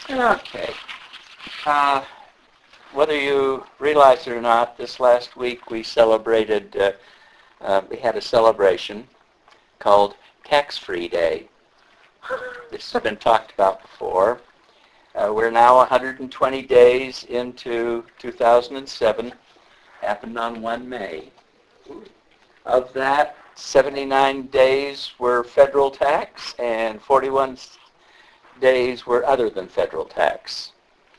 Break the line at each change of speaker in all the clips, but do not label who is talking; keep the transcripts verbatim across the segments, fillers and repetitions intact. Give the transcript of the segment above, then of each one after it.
Okay. Uh, whether you realize it or not, this last week we celebrated, uh, uh, we had a celebration called Tax-Free Day. This has been talked about before. Uh, we're now one hundred twenty days into two thousand seven. Happened on the first of May. Of that, seventy-nine days were federal tax and forty-one days were other than federal tax.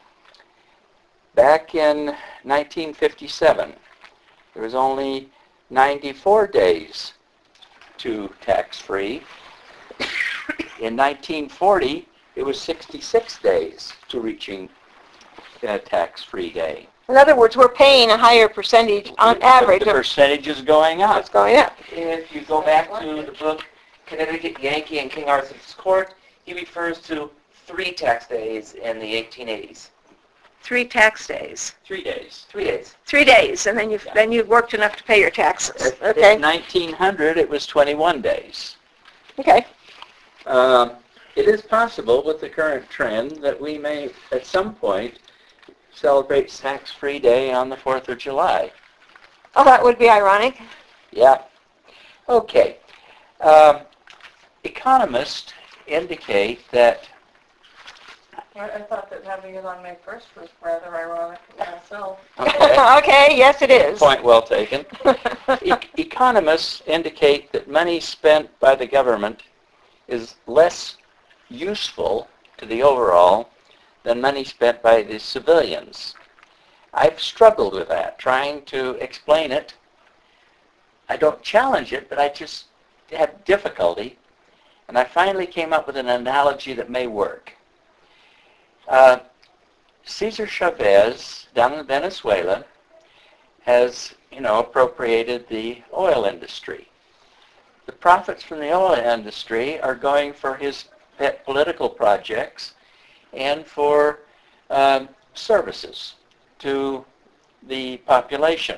Back in nineteen fifty-seven, there was only ninety-four days to tax-free. In nineteen forty, it was sixty-six days to reaching a tax-free day.
In other words, we're paying a higher percentage on average.
But the percentage is going up.
It's going up.
If you go back to the book Connecticut Yankee and King Arthur's Court, he refers to three tax days in the eighteen eighties.
Three tax days.
Three days.
Three days.
Three days, and then you've
Yeah.
then you've worked enough to pay your taxes.
In
Okay.
nineteen hundred, it was twenty-one days.
Okay.
Um, it is possible with the current trend that we may, at some point, celebrate tax-free day on the fourth of July.
Oh, that would be ironic.
Yeah. Okay. Um, economists indicate that
I I thought that having it on May first was rather ironic myself.
okay,
Okay. Yes, it is.
point well taken. E- economists indicate that money spent by the government is less useful to the overall than money spent by the civilians. I've struggled with that, trying to explain it. I don't challenge it, but I just have difficulty. And I finally came up with an analogy that may work. Uh, Cesar Chavez, down in Venezuela, has, you know, appropriated the oil industry. The profits from the oil industry are going for his pet political projects and for um, services to the population.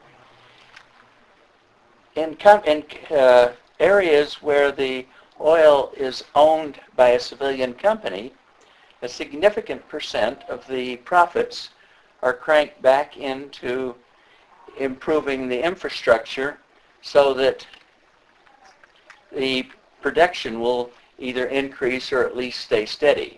In, com- in uh, areas where the oil is owned by a civilian company, a significant percent of the profits are cranked back into improving the infrastructure so that the production will either increase or at least stay steady.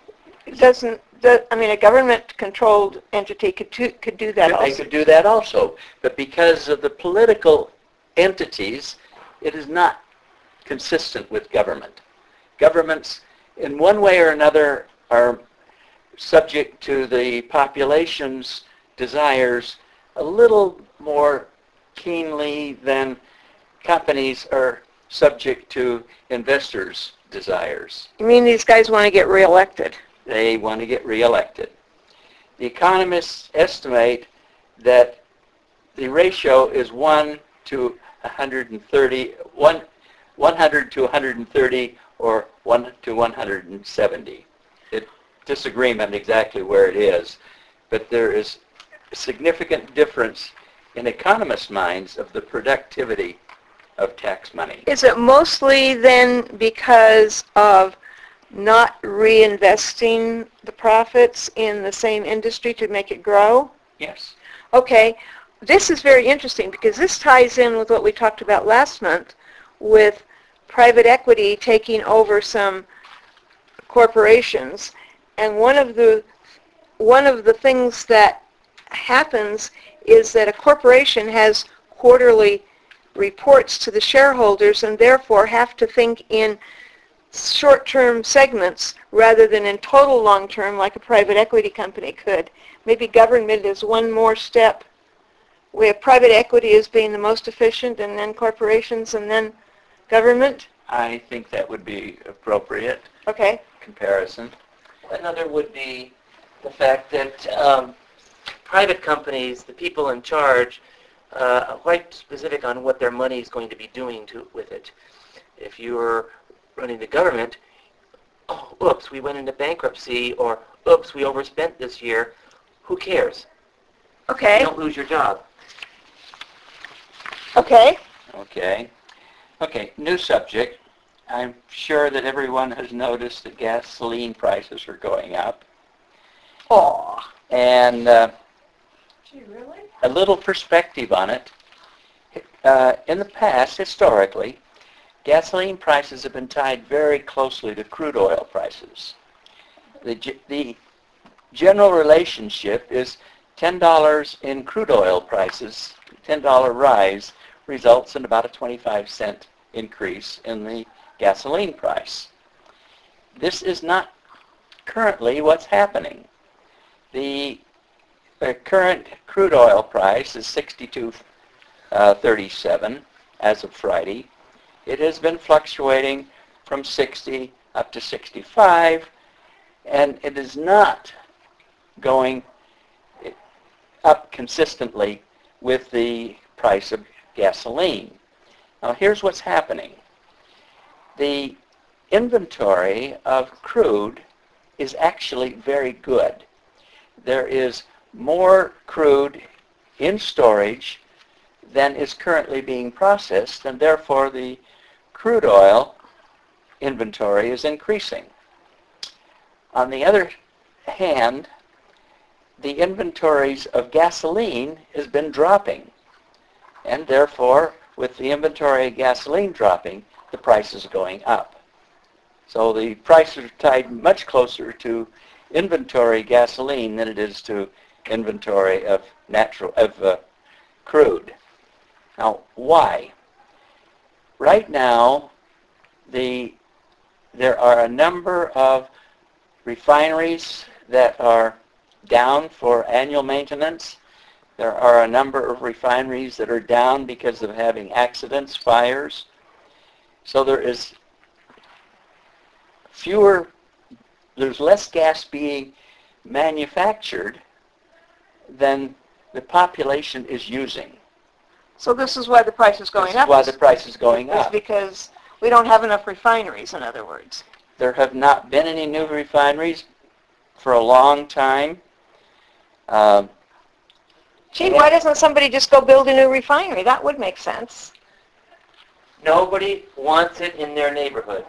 It doesn't. The, I mean, a government-controlled entity could do, could do that
They
also.
could do that also, but because of the political entities, it is not consistent with government. Governments, in one way or another, are subject to the population's desires a little more keenly than companies are subject to investors' desires.
You mean these guys want to get reelected?
They want to get reelected. The economists estimate that the ratio is one to one hundred thirty, one, one hundred to one hundred thirty, or one to one hundred seventy. It, disagreement exactly where it is, but there is a significant difference in economists' minds of the productivity of tax money.
Is it mostly then because of not reinvesting the profits in the same industry to make it grow?
Yes.
Okay, this is very interesting because this ties in with what we talked about last month with private equity taking over some corporations. And one of the one of the things that happens is that a corporation has quarterly reports to the shareholders and therefore have to think in short-term segments rather than in total long-term like a private equity company could. Maybe government is one more step where private equity is being the most efficient and then corporations and then government.
I think that would be appropriate
Okay.
comparison.
Another would be the fact that um, private companies, the people in charge, uh, are quite specific on what their money is going to be doing to with it. If you're running the government, oh, oops, we went into bankruptcy, or oops, we overspent this year, who cares?
Okay.
You don't lose your job.
Okay.
Okay. Okay, new subject. I'm sure that everyone has noticed that gasoline prices are going up.
Oh.
And uh,
Gee, really?
a little perspective on it. Uh, in the past, historically, gasoline prices have been tied very closely to crude oil prices. The, ge- the general relationship is ten dollars in crude oil prices, ten dollars rise, results in about a twenty-five cent increase in the gasoline price. This is not currently what's happening. The, the current crude oil price is sixty-two thirty-seven as of Friday. It has been fluctuating from sixty up to sixty-five, and it is not going up consistently with the price of gasoline. Now here's what's happening. The inventory of crude is actually very good. There is more crude in storage than is currently being processed, and therefore the crude oil inventory is increasing. On the other hand, the inventories of gasoline has been dropping, and therefore with the inventory of gasoline dropping, the price is going up. So the prices are tied much closer to inventory gasoline than it is to inventory of natural of uh, crude. Now, why? Right now, the there are a number of refineries that are down for annual maintenance. There are a number of refineries that are down because of having accidents, fires. So there is fewer, there's less gas being manufactured than the population is using.
So this is why the price is going
This is
up.
why the price is going
It's
up.
because we don't have enough refineries, in other words.
There have not been any new refineries for a long time. Um,
Gee, why doesn't somebody just go build a new refinery? That would make sense.
Nobody wants it in their neighborhood.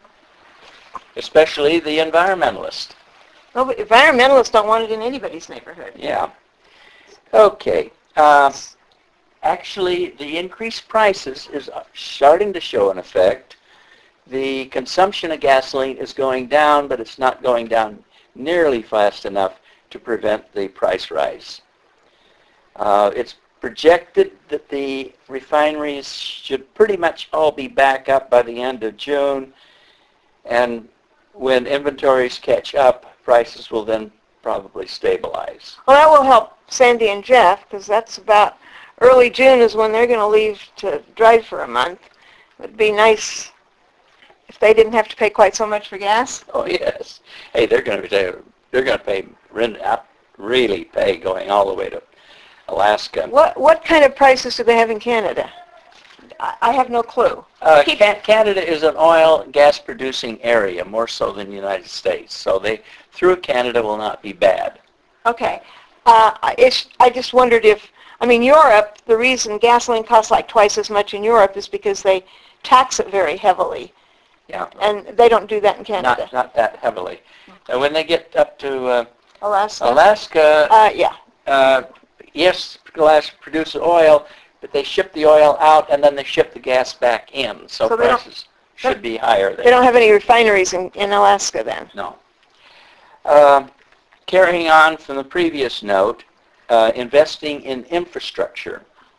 especially the environmentalists.
No, but environmentalists don't want it in anybody's neighborhood.
Yeah. Okay. Uh, actually, the increased prices is starting to show an effect. The consumption of gasoline is going down, but it's not going down nearly fast enough to prevent the price rise. Uh, it's projected that the refineries should pretty much all be back up by the end of June, and when inventories catch up, prices will then probably stabilize.
Well, that will help Sandy and Jeff, because that's about early June is when they're going to leave to drive for a month. It would be nice if they didn't have to pay quite so much for gas.
Oh yes. Hey, they're going to pay. They're going to pay really pay going all the way to Alaska.
What what kind of prices do they have in Canada? I, I have no clue.
Uh,
Keep-
Can- Canada is an oil and gas producing area more so than the United States, so they through Canada will not be bad.
Okay. Uh, it's, I just wondered if, I mean, Europe, the reason gasoline costs like twice as much in Europe is because they tax it very heavily,
Yeah.
and they don't do that in Canada.
Not not that heavily. Uh, when they get up to uh,
Alaska?
Alaska,
Uh, yeah.
uh, yes, Alaska produces oil, but they ship the oil out and then they ship the gas back in, so,
So they don't-
prices should be higher there.
They don't have any refineries in, in Alaska then.
No. Uh, carrying on from the previous note, uh, investing in infrastructure.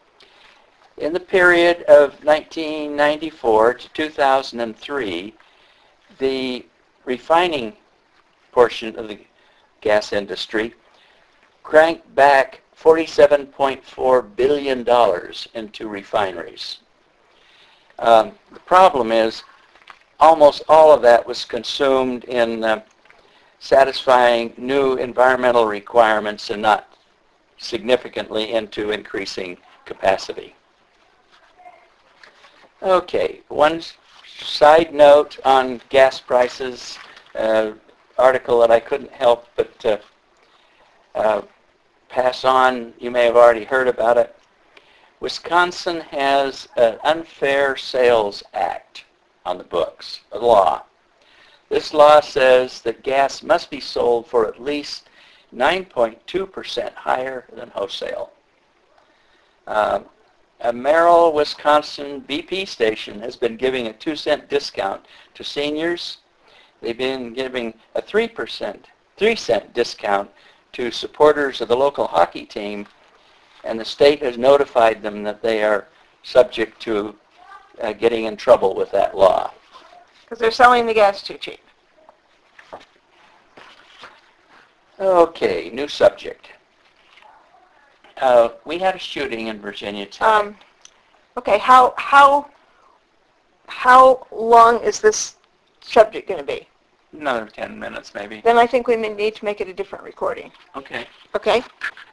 In the period of nineteen ninety-four to two thousand three, the refining portion of the gas industry cranked back forty-seven point four billion dollars into refineries. Um, the problem is almost all of that was consumed in uh, satisfying new environmental requirements and not significantly into increasing capacity. Okay, one side note on gas prices, uh, article that I couldn't help but uh, uh, pass on. You may have already heard about it. Wisconsin has an unfair sales act on the books, a law. This law says that gas must be sold for at least nine point two percent higher than wholesale. Uh, a Merrill, Wisconsin B P station has been giving a two cent discount to seniors. They've been giving a three percent, three cent discount to supporters of the local hockey team, and the state has notified them that they are subject to uh, getting in trouble with that law.
Because they're selling the gas too cheap.
Okay, new subject. Uh, we had a shooting in Virginia Tech.
Um, okay, how how how long is this subject going to be?
Another ten minutes maybe.
Then I think we may need to make it a different recording.
Okay.
Okay?